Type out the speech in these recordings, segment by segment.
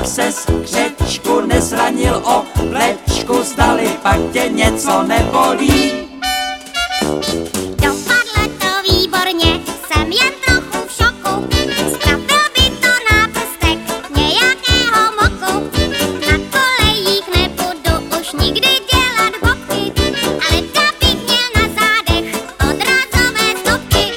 ses křečku nezranil, o vlečku zdali pak tě něco nebolí. Dopadlo to výborně, jsem jen trochu v šoku. Spravil by to náprstek nějakého moku. Na kolejích nebudu už nikdy dělat boky, ale bych měl na zádech odrazové stopky.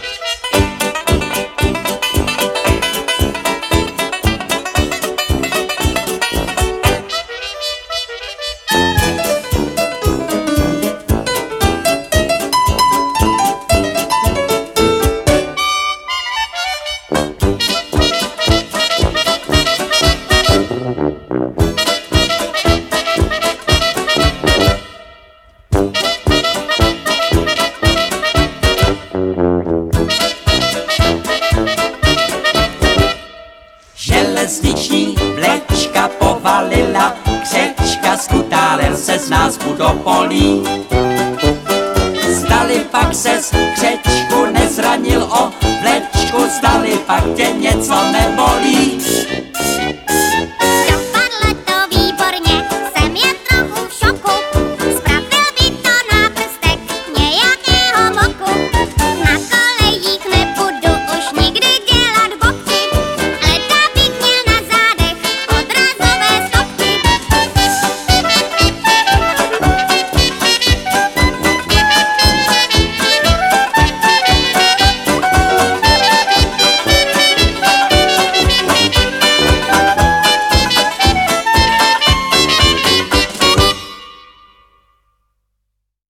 Železniční vlečka povalila, křečka skutálel se z nás budopolí. Zdali pak ses křečku nezranil, o vlečku zdali pak tě něco nebo